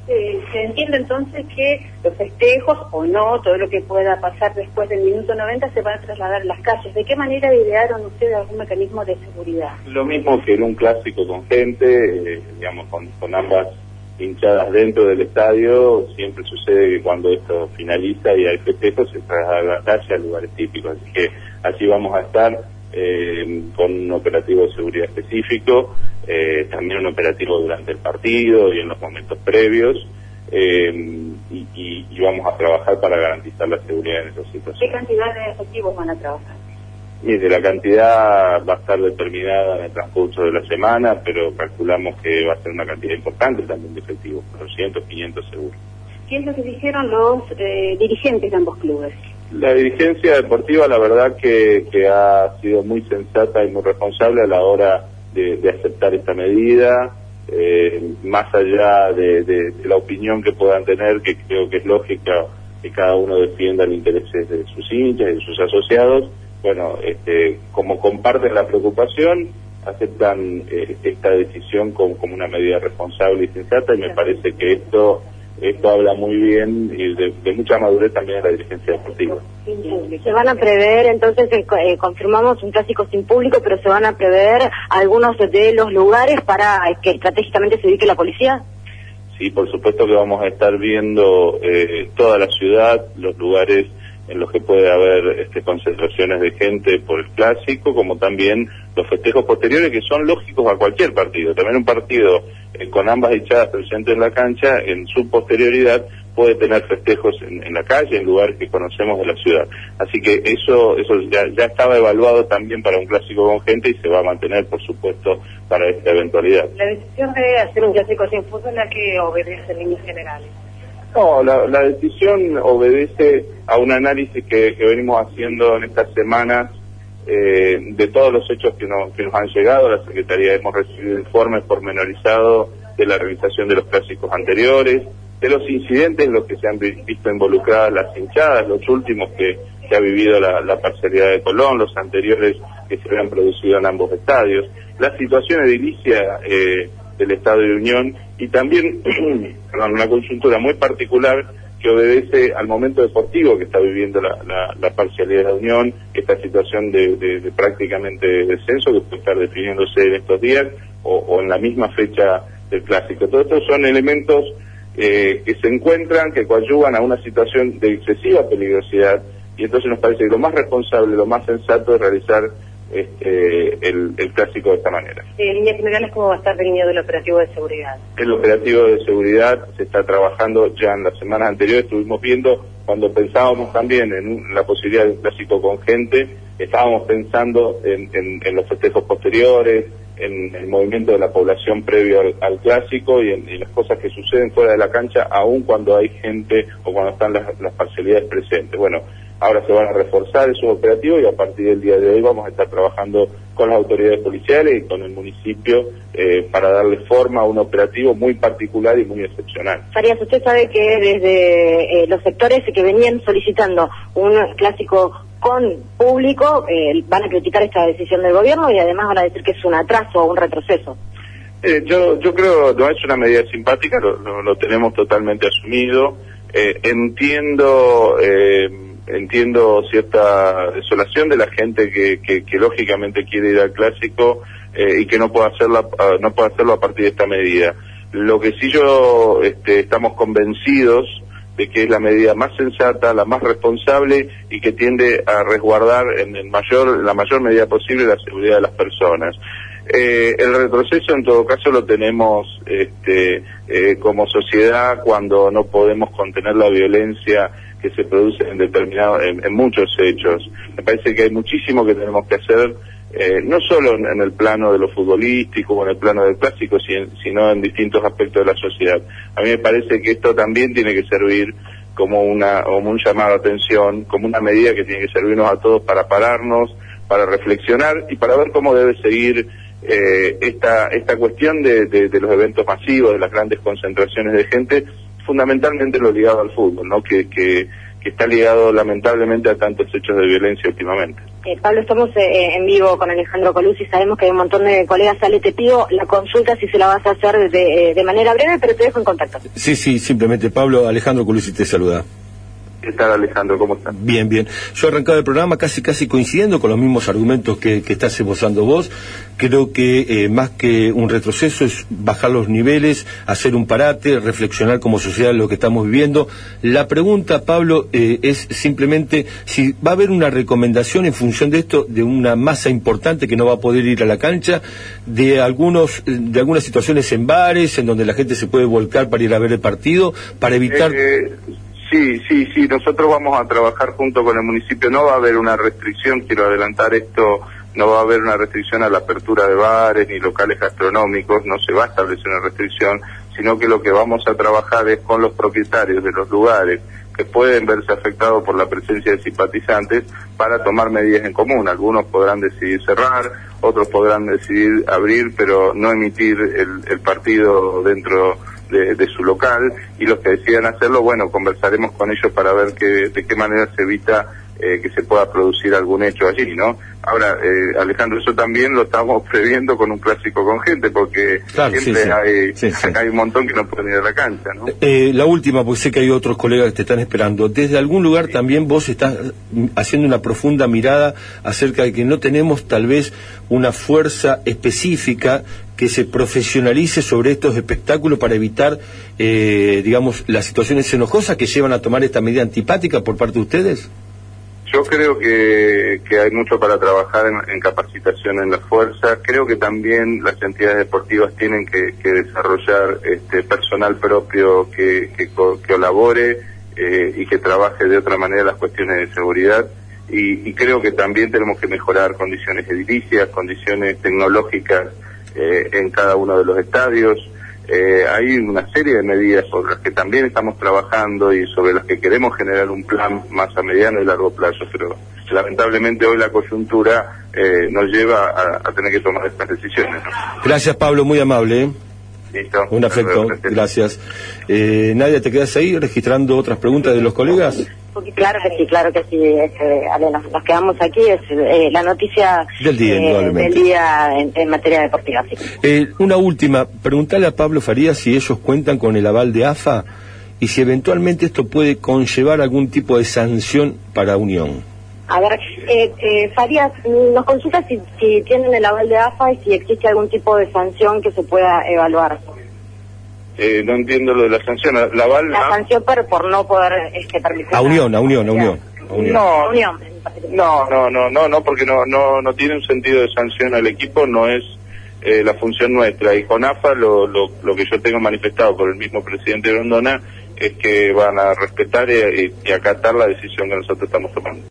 Se entiende entonces que los festejos o no, todo lo que pueda pasar después del minuto 90 se van a trasladar a las calles. ¿De qué manera idearon ustedes algún mecanismo de seguridad? Lo mismo que en un clásico con gente, digamos, con ambas hinchadas dentro del estadio. Siempre sucede que cuando esto finaliza y hay festejos se traslada a la calle a lugares típicos, así que así vamos a estar con un operativo de seguridad específico, también un operativo durante el partido y en los momentos previos, y vamos a trabajar para garantizar la seguridad en esas situaciones. ¿Qué cantidad de efectivos van a trabajar? Mire, la cantidad va a estar determinada en el transcurso de la semana, pero calculamos que va a ser una cantidad importante también de efectivos, 200, 500 seguro. ¿Qué es lo que dijeron los dirigentes de ambos clubes? La dirigencia deportiva, la verdad que ha sido muy sensata y muy responsable a la hora de aceptar esta medida, más allá de la opinión que puedan tener, que creo que es lógica que cada uno defienda los intereses de sus hinchas y de sus asociados. Bueno, como comparten la preocupación, aceptan esta decisión como una medida responsable y sensata, y me parece que esto habla muy bien y de mucha madurez también de la dirigencia deportiva. Se van a prever, entonces, confirmamos un clásico sin público, pero se van a prever algunos de los lugares para que estratégicamente se ubique la policía. Sí, por supuesto que vamos a estar viendo toda la ciudad, los lugares en los que puede haber concentraciones de gente por el clásico, como también los festejos posteriores, que son lógicos a cualquier partido. También un partido con ambas hinchadas presentes en la cancha, en su posterioridad puede tener festejos en la calle, en lugares que conocemos de la ciudad. Así que eso ya estaba evaluado también para un clásico con gente y se va a mantener, por supuesto, para esta eventualidad. La decisión de hacer un clásico sin fútbol es la que obedece en líneas generales. No, la decisión obedece a un análisis que venimos haciendo en estas semanas de todos los hechos que nos han llegado a la Secretaría. Hemos recibido informes pormenorizados de la realización de los clásicos anteriores, de los incidentes en los que se han visto involucradas las hinchadas, los últimos que ha vivido la parcialidad de Colón, los anteriores que se habían producido en ambos estadios, la situación edilicia del Estado de Unión, y también una coyuntura muy particular que obedece al momento deportivo que está viviendo la parcialidad de Unión, esta situación de prácticamente descenso que puede estar definiéndose en estos días o en la misma fecha del clásico. Todos estos son elementos que se encuentran, que coadyuvan a una situación de excesiva peligrosidad, y entonces nos parece que lo más responsable, lo más sensato es realizar el clásico de esta manera. En líneas generales, ¿cómo va a estar definido el operativo de seguridad? El operativo de seguridad se está trabajando ya en las semanas anteriores. Estuvimos viendo, cuando pensábamos también en la posibilidad de un clásico con gente, estábamos pensando en los festejos posteriores, en el movimiento de la población previo al clásico y en las cosas que suceden fuera de la cancha, aun cuando hay gente o cuando están las parcialidades presentes. Bueno, ahora se van a reforzar esos operativos y a partir del día de hoy vamos a estar trabajando con las autoridades policiales y con el municipio para darle forma a un operativo muy particular y muy excepcional. Farías, usted sabe que desde los sectores que venían solicitando un clásico con público van a criticar esta decisión del gobierno y además van a decir que es un atraso o un retroceso. Yo creo no es una medida simpática, lo tenemos totalmente asumido. Entiendo cierta desolación de la gente que lógicamente quiere ir al clásico y que no puede hacerlo a partir de esta medida. Lo que sí estamos convencidos de que es la medida más sensata, la más responsable y que tiende a resguardar en la mayor medida posible la seguridad de las personas. El retroceso en todo caso lo tenemos como sociedad cuando no podemos contener la violencia que se produce en muchos hechos. Me parece que hay muchísimo que tenemos que hacer, no solo en el plano de lo futbolístico o en el plano del clásico, sino en distintos aspectos de la sociedad. A mí me parece que esto también tiene que servir como un llamado a atención, como una medida que tiene que servirnos a todos para pararnos, para reflexionar y para ver cómo debe seguir esta cuestión de los eventos masivos, de las grandes concentraciones de gente, fundamentalmente lo ligado al fútbol, ¿no? Que está ligado lamentablemente a tantos hechos de violencia últimamente. Pablo, estamos en vivo con Alejandro Colucci, sabemos que hay un montón de colegas. Sale, te pido la consulta si se la vas a hacer de manera breve, pero te dejo en contacto. Sí, simplemente Pablo, Alejandro Colucci te saluda. ¿Qué tal, Alejandro? ¿Cómo estás? Bien. Yo arrancaba el programa casi coincidiendo con los mismos argumentos que estás esbozando vos. Creo que más que un retroceso es bajar los niveles, hacer un parate, reflexionar como sociedad lo que estamos viviendo. La pregunta, Pablo, es simplemente si va a haber una recomendación en función de esto, de una masa importante que no va a poder ir a la cancha, de algunas situaciones en bares, en donde la gente se puede volcar para ir a ver el partido, para evitar... Sí, nosotros vamos a trabajar junto con el municipio. No va a haber una restricción, quiero adelantar esto, no va a haber una restricción a la apertura de bares ni locales gastronómicos, no se va a establecer una restricción, sino que lo que vamos a trabajar es con los propietarios de los lugares que pueden verse afectados por la presencia de simpatizantes para tomar medidas en común. Algunos podrán decidir cerrar, otros podrán decidir abrir, pero no emitir el partido dentro de su local, y los que decidan hacerlo, bueno, conversaremos con ellos para ver de qué manera se evita que se pueda producir algún hecho allí, ¿no? Ahora, Alejandro, eso también lo estamos previendo con un clásico con gente, porque claro, siempre hay un montón que no pueden ir a la cancha, ¿no? La última, porque sé que hay otros colegas que te están esperando. Desde algún lugar también vos estás haciendo una profunda mirada acerca de que no tenemos tal vez una fuerza específica que se profesionalice sobre estos espectáculos para evitar, digamos, las situaciones enojosas que llevan a tomar esta medida antipática por parte de ustedes. Yo creo que hay mucho para trabajar en capacitación en la fuerza. Creo que también las entidades deportivas tienen que desarrollar personal propio que colabore y que trabaje de otra manera las cuestiones de seguridad. Y creo que también tenemos que mejorar condiciones edilicias, condiciones tecnológicas en cada uno de los estadios. Hay una serie de medidas sobre las que también estamos trabajando y sobre las que queremos generar un plan más a mediano y largo plazo, pero lamentablemente hoy la coyuntura nos lleva a tener que tomar estas decisiones, ¿no? Gracias, Pablo, muy amable. Listo. Un afecto, gracias. Nadia, ¿te quedas ahí registrando otras preguntas de los colegas? Claro que sí. Ale, nos quedamos aquí, es la noticia del día, indudablemente. Del día en materia deportiva. Sí. Una última, preguntale a Pablo Farías si ellos cuentan con el aval de AFA y si eventualmente esto puede conllevar algún tipo de sanción para Unión. A ver, Farías, nos consulta si tienen el aval de AFA y si existe algún tipo de sanción que se pueda evaluar. No entiendo lo de la sanción. La sanción por no poder permitir. A Unión. No, porque no tiene un sentido de sanción al equipo, no es la función nuestra. Y con AFA lo que yo tengo manifestado por el mismo presidente Grondona es que van a respetar y acatar la decisión que nosotros estamos tomando.